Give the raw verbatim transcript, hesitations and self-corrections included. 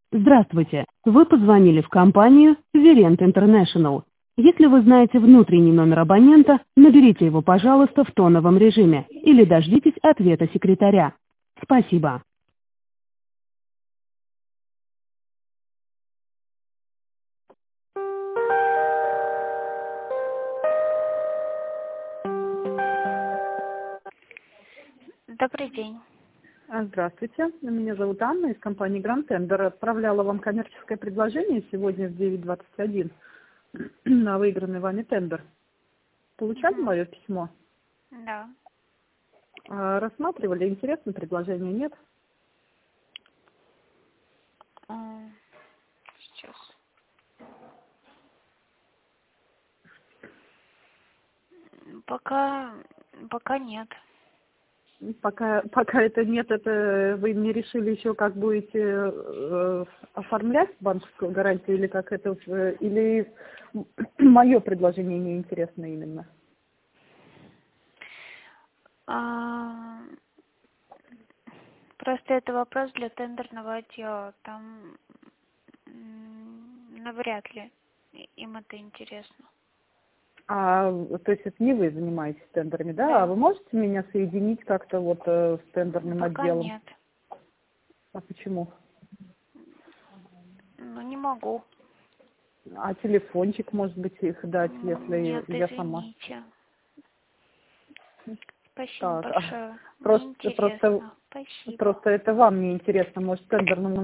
Здравствуйте. Вы позвонили в компанию Verent International. Если вы знаете внутренний номер абонента, наберите его, пожалуйста, в тоновом режиме или дождитесь ответа секретаря. Спасибо. Добрый день. А, Здравствуйте, меня зовут Анна из компании Grand Tender. Отправляла вам коммерческое предложение сегодня в девять двадцать один на выигранный вами тендер. Получали Мгм. мое письмо? Да. А, Рассматривали? Интересно предложение, нет? М, Сейчас. М, Пока, пока нет. Пока, пока это нет, это вы не решили еще, как будете э, оформлять банковскую гарантию, или как это, э, или мое предложение не интересно именно? А, Просто это вопрос для тендерного отдела. Там м, навряд ли и- им это интересно. А, то есть это не вы занимаетесь тендерами, да? А Да. вы можете меня соединить как-то вот э, с тендерным Пока отделом? нет. А почему? Ну, не могу. А телефончик, может быть, их дать, М, если Нет, я сама. извините. Спасибо Так, а, большое. просто, просто, Неинтересно. Спасибо. просто это вам не интересно, может, тендерному